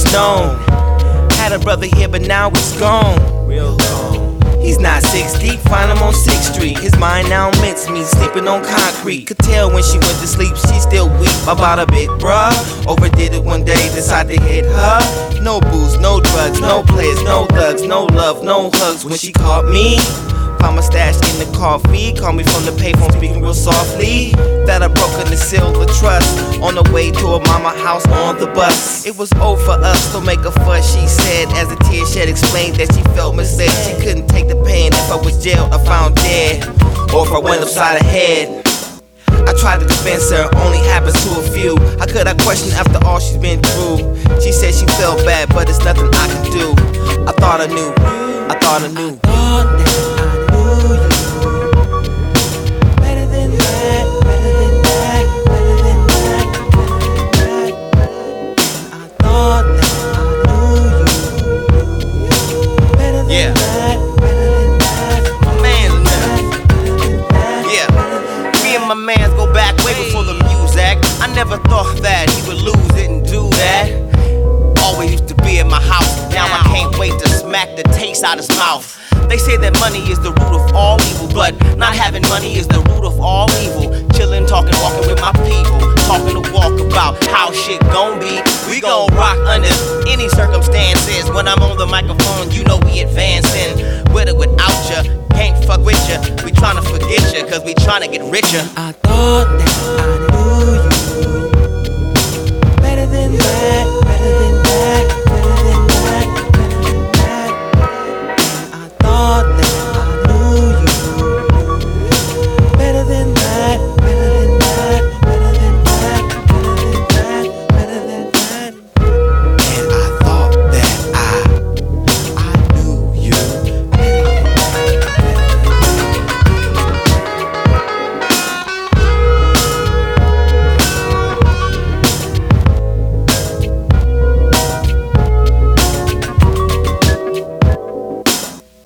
known. Had a brother here, but now he's gone. Real gone. He's not 6 deep, find him on 6th Street. His mind now mincemeat, sleeping on concrete. Could tell when she went to sleep, she still weep about a bit, bruh. Overdid it one day, decided to hit her. No booze, no drugs, no players, no thugs, no love, no hugs. When she caught me, found my stash in the coffee. Called me from the payphone, speaking real softly. That I broke in the seal of trust. On the way to her mama house on the bus. It was over for us, don't make a fuss, she said. As a tear shed explained that she felt misled. She couldn't take the pain if I was jailed or found dead, or if I went upside her head. I tried to defend her, only happens to a few. How could I question after all she's been through? She said she felt bad, but it's nothing I can do. I thought I knew, I thought I knew. My mans go back way before the music. I never thought that he would lose it and do that. Always used to be at my house. Now I can't wait to smack the taste out his mouth. They say that money is the root of all evil, but not having money is the root of all evil. Chillin', talking, walking with my people, talking to walk about how shit gon' be. We gon' rock under any circumstances. When I'm on the microphone, you know we advancing. With or without ya, can't fuck with ya. We tryna forget ya, cause we tryna get richer. I thought that I knew